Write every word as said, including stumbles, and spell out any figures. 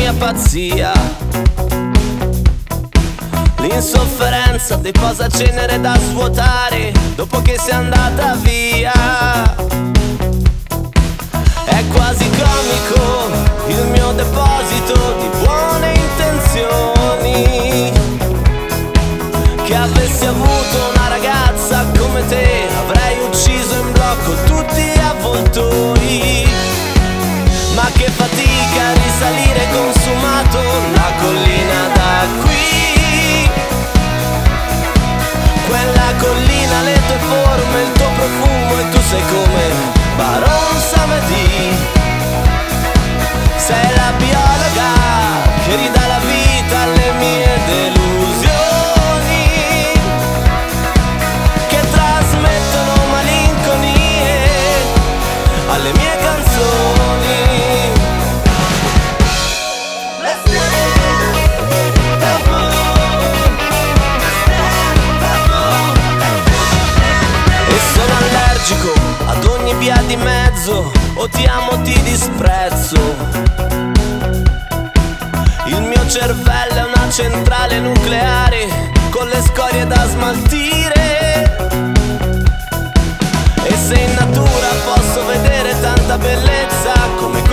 mia pazzia. L'insofferenza dei posacenere da svuotare dopo che sei andata via. È quasi comico il mio deposito di buone intenzioni. Che avessi avuto una ragazza come te avrei ucciso in blocco tutti gli avvoltoi. Ma che fatica a risalire consumato la collina da qui. Quella collina, le tue forme, il tuo profumo, e tu sei come Baron Samedi. Sei la biologa che ridà la vita alle mie delusioni, che trasmettono malinconie alle mie canzoni. E sono allergico ad ogni via di mezzo, o ti amo o ti disprezzo. Il mio cervello è una centrale nucleare con le scorie da smaltire. E se in natura posso vedere tanta bellezza, come